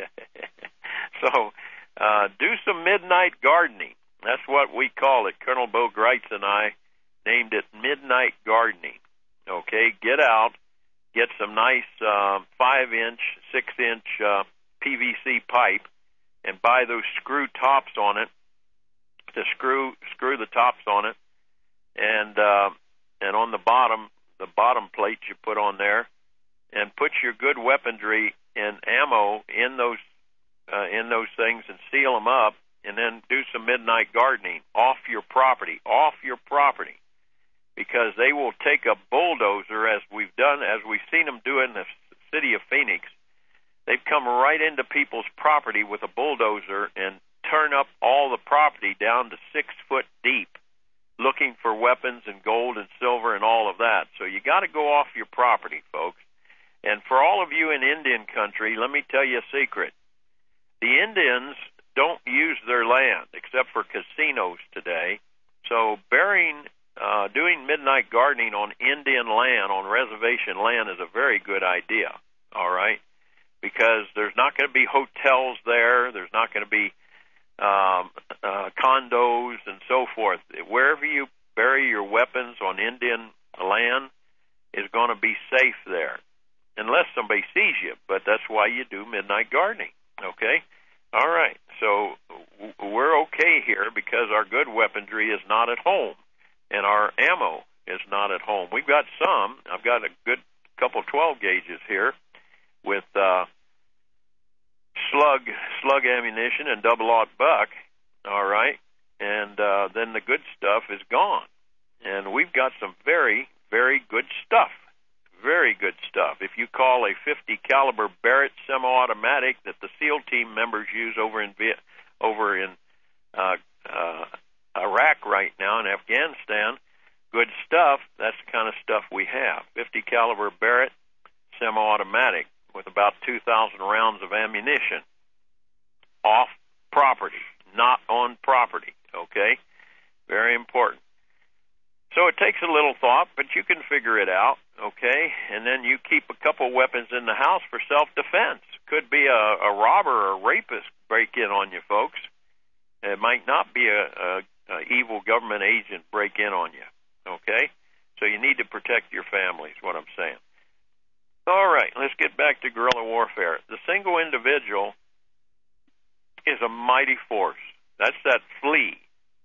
So uh, do some midnight gardening. That's what we call it. Colonel Bo Greitz and I named it midnight gardening, okay? Get out, get some nice uh, five-inch, six-inch uh, P V C pipe, and buy those screw tops on it, to screw screw the tops on it, and uh, and on the bottom, the bottom plate you put on there, and put your good weaponry and ammo in those uh, in those things and seal them up, and then do some midnight gardening off your property, off your property, because they will take a bulldozer, as we've done, as we've seen them do in the city of Phoenix. They've come right into people's property with a bulldozer and turn up all the property down to six foot deep, looking for weapons and gold and silver and all of that. So you got to go off your property, folks. And for all of you in Indian country, let me tell you a secret. The Indians don't use their land except for casinos today. So burying, uh, doing midnight gardening on Indian land, on reservation land, is a very good idea, all right? Because there's not going to be hotels there. There's not going to be Um, uh, condos and so forth. Wherever you bury your weapons on Indian land is going to be safe there, unless somebody sees you, but that's why you do midnight gardening, okay? All right, so we're okay here because our good weaponry is not at home, and our ammo is not at home. We've got some. I've got a good couple twelve gauges here with uh, slug slug ammunition and double-aught buck, all right, and uh, then the good stuff is gone. And we've got some very, very good stuff, very good stuff. If you call a fifty caliber Barrett semi-automatic that the SEAL team members use over in Viet, over in uh, uh, Iraq right now, in Afghanistan, good stuff, that's the kind of stuff we have. fifty caliber Barrett semi-automatic with about two thousand rounds of ammunition, off property, not on property, okay? Very important. So it takes a little thought, but you can figure it out, okay? And then you keep a couple weapons in the house for self-defense. Could be a, a robber or a rapist break in on you, folks. It might not be a, a, a evil government agent break in on you, okay? So you need to protect your family is what I'm saying. All right, let's get back to guerrilla warfare. The single individual is a mighty force. That's that flea.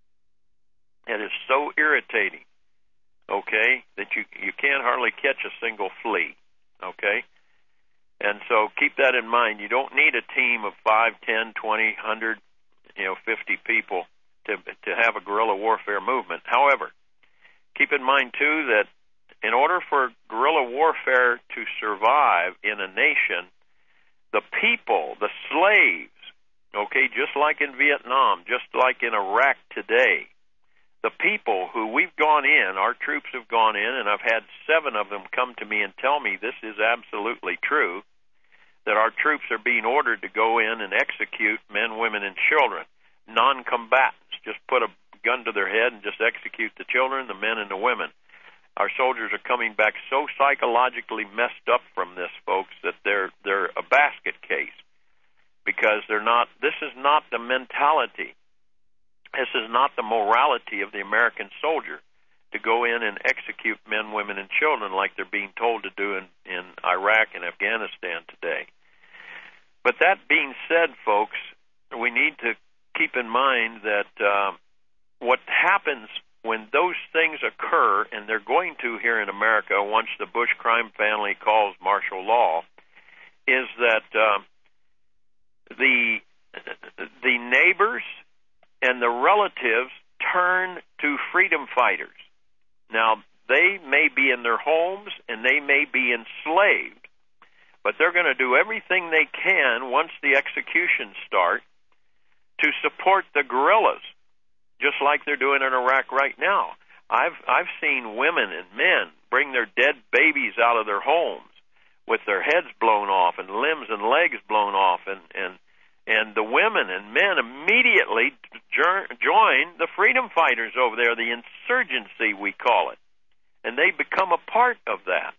It is so irritating, okay, that you you can't hardly catch a single flea, okay? And so keep that in mind. You don't need a team of five, ten, twenty, one hundred, you know, fifty people to to have a guerrilla warfare movement. However, keep in mind, too, that in order for guerrilla warfare to survive in a nation, the people, the slaves, okay, just like in Vietnam, just like in Iraq today. The people who we've gone in, our troops have gone in, and I've had seven of them come to me and tell me this is absolutely true, that our troops are being ordered to go in and execute men, women, and children, non-combatants. Just put a gun to their head and just execute the children, the men, and the women. Our soldiers are coming back so psychologically messed up from this, folks, that they're they're a basket case, because they're not. This is not the mentality. This is not the morality of the American soldier to go in and execute men, women, and children like they're being told to do in, in Iraq and Afghanistan today. But that being said, folks, we need to keep in mind that uh, what happens when those things occur, and they're going to here in America once the Bush crime family calls martial law, is that uh, the the neighbors and the relatives turn to freedom fighters. Now, they may be in their homes and they may be enslaved, but they're going to do everything they can once the executions start to support the guerrillas, just like they're doing in Iraq right now. I've I've seen women and men bring their dead babies out of their homes with their heads blown off and limbs and legs blown off, and and And the women and men immediately join the freedom fighters over there, the insurgency, we call it. And they become a part of that.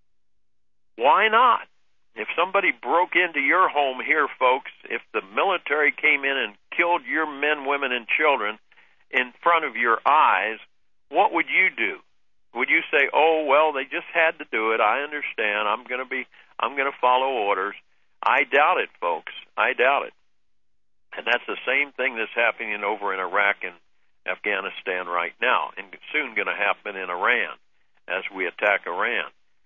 Why not? If somebody broke into your home here, folks, if the military came in and killed your men, women, and children in front of your eyes, what would you do? Would you say, oh, well, they just had to do it. I understand. I'm going to be, I'm going to follow orders. I doubt it, folks. I doubt it. And that's the same thing that's happening over in Iraq and Afghanistan right now, and soon going to happen in Iran as we attack Iran.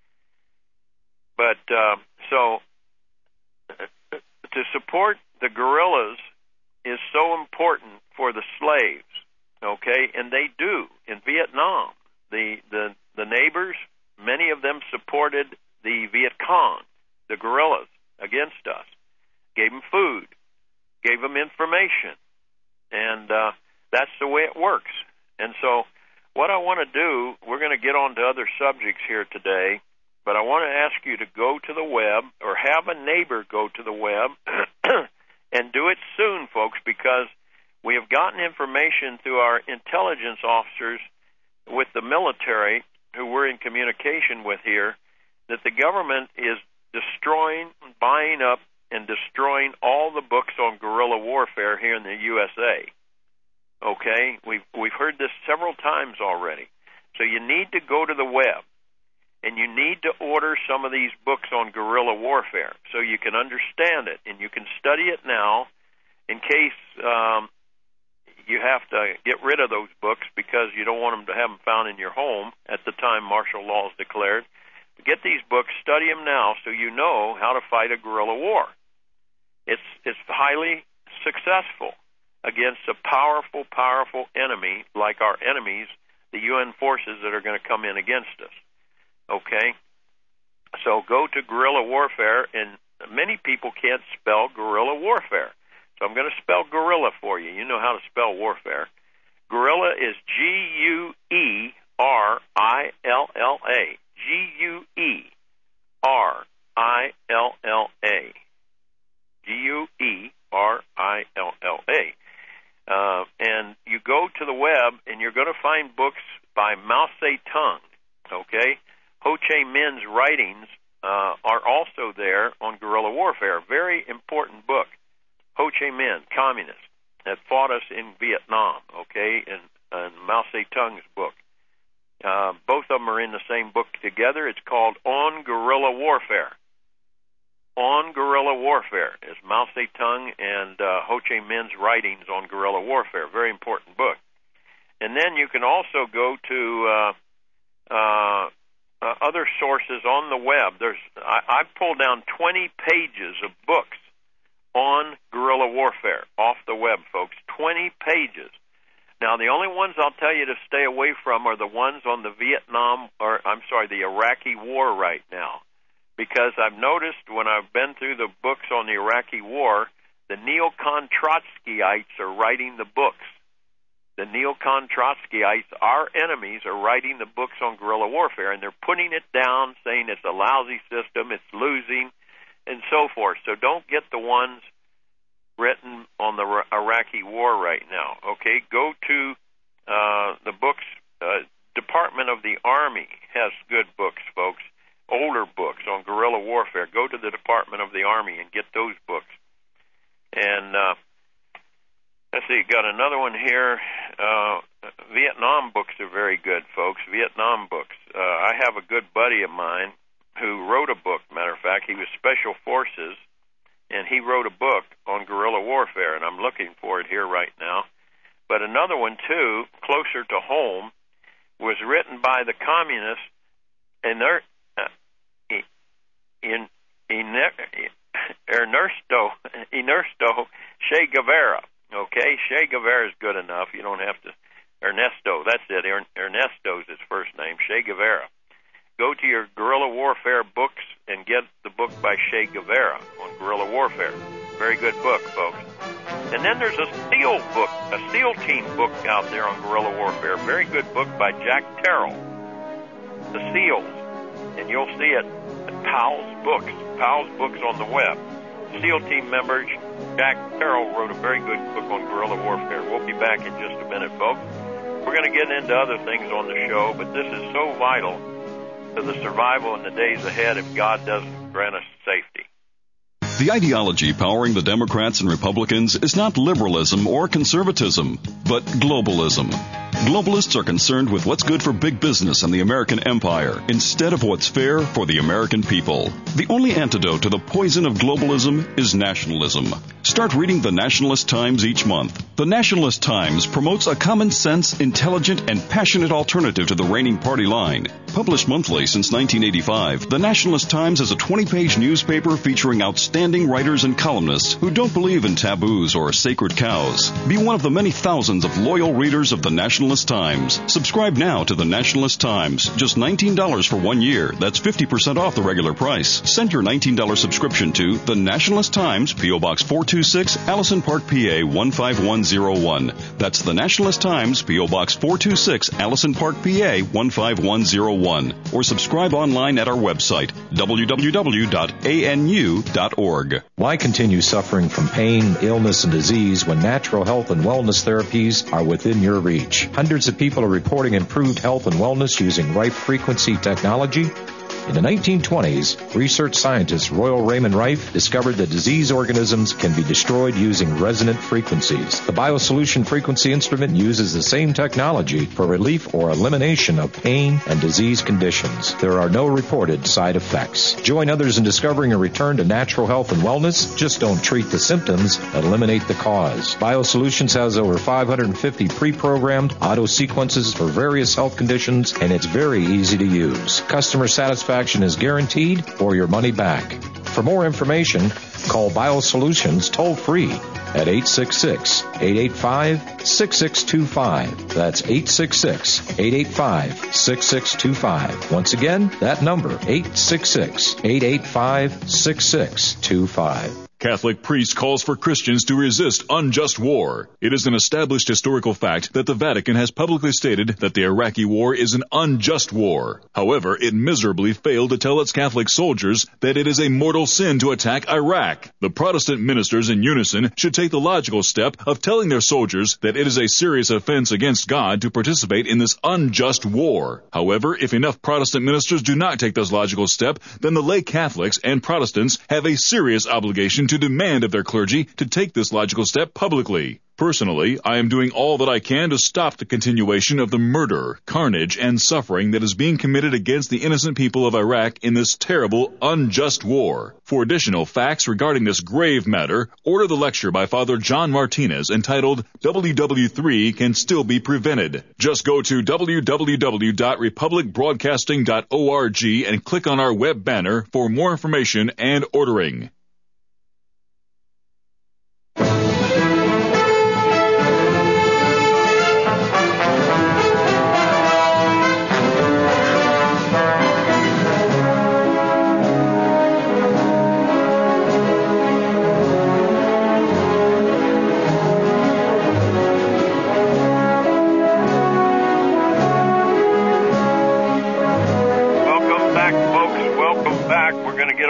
But uh, so to support the guerrillas is so important for the slaves, okay? And they do. In Vietnam, the, the, the neighbors, many of them supported the Viet Cong, the guerrillas, against us, gave them food, gave them information, and uh, that's the way it works. And so what I want to do, we're going to get on to other subjects here today, but I want to ask you to go to the web or have a neighbor go to the web and do it soon, folks, because we have gotten information through our intelligence officers with the military who we're in communication with here that the government is destroying, buying up, and destroying all the books on guerrilla warfare here in the U S A. Okay? We've, we've heard this several times already. So you need to go to the web, and you need to order some of these books on guerrilla warfare so you can understand it, and you can study it now in case um, you have to get rid of those books because you don't want them to have them found in your home at the time martial law is declared. Get these books, study them now so you know how to fight a guerrilla war. It's it's highly successful against a powerful, powerful enemy like our enemies, the U N forces that are going to come in against us. Okay? So go to guerrilla warfare, and many people can't spell guerrilla warfare. So I'm going to spell guerrilla for you. You know how to spell warfare. Guerrilla is G U E R I L L A. G U E R I L L A. G U E R I L L A. Uh, and you go to the web, and you're going to find books by Mao Zedong, okay? Ho Chi Minh's writings uh, are also there on guerrilla warfare. Very important book. Ho Chi Minh, communist, that fought us in Vietnam, okay, and, and Mao Zedong's book. Uh, both of them are in the same book together. It's called On Guerrilla Warfare. On Guerrilla Warfare is Mao Zedong and uh, Ho Chi Minh's writings on guerrilla warfare. Very important book. And then you can also go to uh, uh, uh, other sources on the web. There's I, I've pulled down twenty pages of books on guerrilla warfare off the web, folks. twenty pages. Now, the only ones I'll tell you to stay away from are the ones on the Vietnam, or I'm sorry, the Iraqi war right now. Because I've noticed when I've been through the books on the Iraqi war the neocon Trotskyites are writing the books. The neocon Trotskyites, our enemies, are writing the books on guerrilla warfare, and they're putting it down, saying it's a lousy system, it's losing, and so forth. So don't get the ones written on the Iraqi war right now. Okay, go to uh, the books. Uh, Department of the Army has good books, folks, older books on guerrilla warfare. Go to the Department of the Army and get those books. And uh, let's see, got another one here. Uh, Vietnam books are very good, folks. Vietnam books. Uh, I have a good buddy of mine who wrote a book, matter of fact. He was Special Forces, and he wrote a book on guerrilla warfare, and I'm looking for it here right now. But another one, too, closer to home, was written by the communists, and they're uh, in, in Ernesto, Ernesto Che Guevara. Okay, Che Guevara is good enough. You don't have to. Ernesto, that's it. Ernesto's his first name, Che Guevara. Go to your guerrilla warfare books and get the book by Che Guevara on guerrilla warfare. Very good book, folks. And then there's a SEAL book, a SEAL team book out there on guerrilla warfare. Very good book by Jack Terrell, The SEALs. And you'll see it at Powell's Books, Powell's Books on the web. SEAL team member Jack Terrell wrote a very good book on guerrilla warfare. We'll be back in just a minute, folks. We're going to get into other things on the show, but this is so vital to the survival in the days ahead if God doesn't grant us safety. The ideology powering the Democrats and Republicans is not liberalism or conservatism, but globalism. Globalists are concerned with what's good for big business and the American empire instead of what's fair for the American people. The only antidote to the poison of globalism is nationalism. Start reading the Nationalist Times each month. The Nationalist Times promotes a common sense, intelligent, and passionate alternative to the reigning party line. Published monthly since nineteen eighty-five, the Nationalist Times is a twenty-page newspaper featuring outstanding writers and columnists who don't believe in taboos or sacred cows. Be one of the many thousands of loyal readers of the Nationalist Times. Subscribe now to the Nationalist Times. Just nineteen dollars for one year. That's fifty percent off the regular price. Send your nineteen dollars subscription to the Nationalist Times, P O. Box four two six, Allison Park, P A one five one zero one. That's the Nationalist Times, P O. Box four two six, Allison Park, P A one five one zero one. Or subscribe online at our website, w w w dot a n u dot org. Why continue suffering from pain, illness, and disease when natural health and wellness therapies are within your reach? Hundreds of people are reporting improved health and wellness using Rife Frequency technology. In the nineteen twenties, research scientist Royal Raymond Rife discovered that disease organisms can be destroyed using resonant frequencies. The BioSolution frequency instrument uses the same technology for relief or elimination of pain and disease conditions. There are no reported side effects. Join others in discovering a return to natural health and wellness. Just don't treat the symptoms, eliminate the cause. BioSolutions has over five hundred fifty pre-programmed auto sequences for various health conditions, and it's very easy to use. Customer satisfaction is guaranteed or your money back. For more information, call BioSolutions toll-free at eight six six, eight eight five, six six two five. That's eight six six, eight eight five, six six two five. Once again, that number, eight six six, eight eight five, six six two five. Catholic priest calls for Christians to resist unjust war. It is an established historical fact that the Vatican has publicly stated that the Iraqi war is an unjust war. However, it miserably failed to tell its Catholic soldiers that it is a mortal sin to attack Iraq. The Protestant ministers in unison should take the logical step of telling their soldiers that it is a serious offense against God to participate in this unjust war. However, if enough Protestant ministers do not take this logical step, then the lay Catholics and Protestants have a serious obligation to to demand of their clergy to take this logical step publicly. Personally, I am doing all that I can to stop the continuation of the murder, carnage, and suffering that is being committed against the innocent people of Iraq in this terrible, unjust war. For additional facts regarding this grave matter, order the lecture by Father John Martinez entitled W W three Can Still Be Prevented. Just go to w w w dot republic broadcasting dot org and click on our web banner for more information and ordering.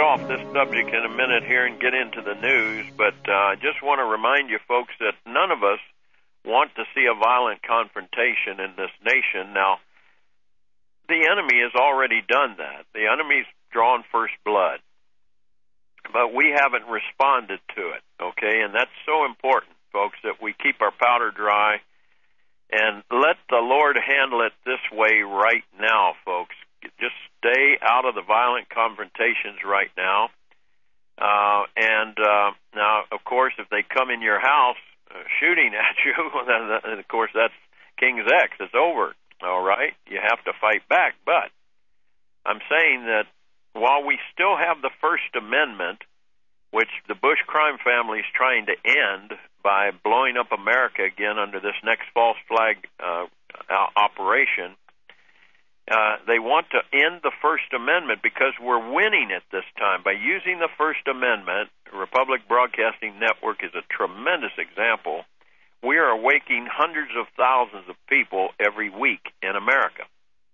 off this subject in a minute here and get into the news, but uh, I just want to remind you folks that none of us want to see a violent confrontation in this nation. Now, the enemy has already done that. The enemy's drawn first blood, but we haven't responded to it, okay? And that's so important, folks, that we keep our powder dry and let the Lord handle it this way right now, folks. Just stay out of the violent confrontations right now. Uh, and uh, now, of course, if they come in your house uh, shooting at you, then, of course, that's King's X. It's over, all right? You have to fight back. But I'm saying that while we still have the First Amendment, which the Bush crime family is trying to end by blowing up America again under this next false flag uh, operation, Uh, they want to end the First Amendment because we're winning it this time. By using the First Amendment, Republic Broadcasting Network is a tremendous example. We are awakening hundreds of thousands of people every week in America.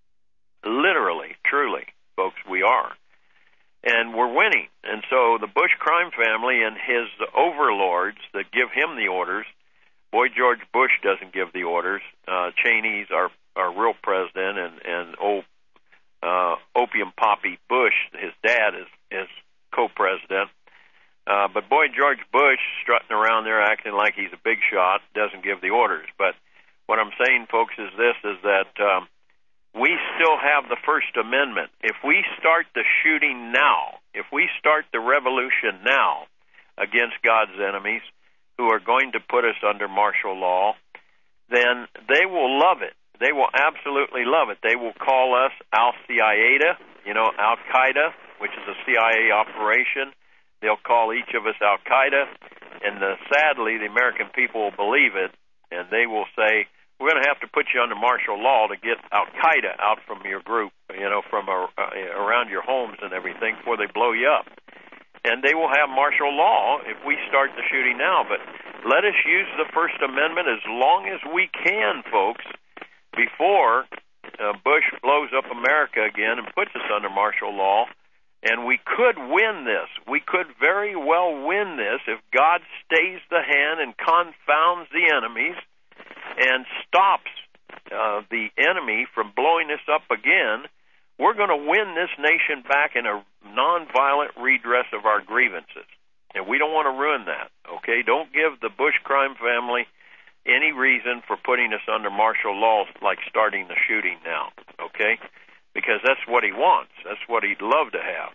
Literally, truly, folks, we are. And we're winning. And so the Bush crime family and his overlords that give him the orders, boy, George Bush doesn't give the orders. Uh, Cheney's our our real president, and, and old uh, Opium Poppy Bush, his dad, is, is co-president. Uh, but boy, George Bush, strutting around there acting like he's a big shot, doesn't give the orders. But what I'm saying, folks, is this, is that um, we still have the First Amendment. If we start the shooting now, if we start the revolution now against God's enemies who are going to put us under martial law, then they will love it. They will absolutely love it. They will call us Al-Qaeda, you know, Al-Qaeda, which is a C I A operation. They'll call each of us Al-Qaeda, and uh, sadly, the American people will believe it, and they will say, we're going to have to put you under martial law to get Al-Qaeda out from your group, you know, from uh, around your homes and everything before they blow you up. And they will have martial law if we start the shooting now. But let us use the First Amendment as long as we can, folks, before uh, Bush blows up America again and puts us under martial law. And we could win this. We could very well win this if God stays the hand and confounds the enemies and stops uh, the enemy from blowing us up again. We're going to win this nation back in a nonviolent redress of our grievances. And we don't want to ruin that, okay? Don't give the Bush crime family any reason for putting us under martial law, like starting the shooting now, okay? Because that's what he wants. That's what he'd love to have.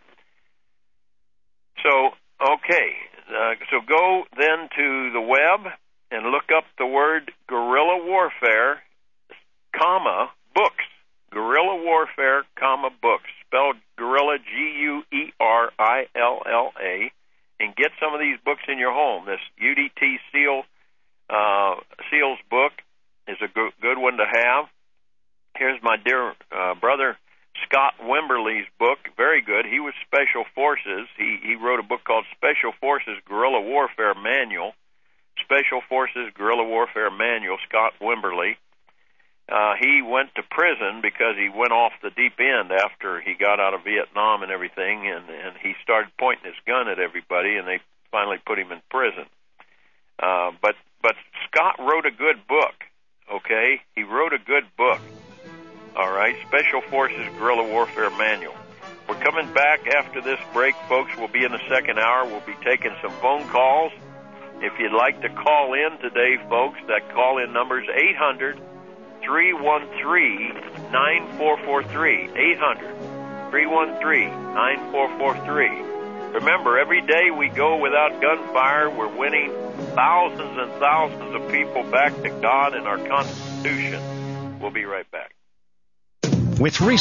So, okay, uh, so go then to the web and look up the word guerrilla warfare, comma, books. Guerrilla warfare, comma, books. Spelled guerrilla, G U E R I L L A, and get some of these books in your home. This U D T SEAL Uh, Seal's book is a good, good one to have. Here's my dear uh, brother Scott Wimberly's book, very good. He was Special Forces. He, he wrote a book called Special Forces Guerrilla Warfare Manual. Special Forces Guerrilla Warfare Manual, Scott Wimberly. Uh, he went to prison because he went off the deep end after he got out of Vietnam and everything, and, and he started pointing his gun at everybody, and they finally put him in prison. Uh, but but Scott wrote a good book, okay? He wrote a good book, all right? Special Forces Guerrilla Warfare Manual. We're coming back after this break, folks. We'll be in the second hour. We'll be taking some phone calls. If you'd like to call in today, folks, that call-in number is eight hundred, three one three, nine four four three. eight hundred, three one three, nine four four three. Remember, every day we go without gunfire, we're winning thousands and thousands of people back to God and our Constitution. We'll be right back. With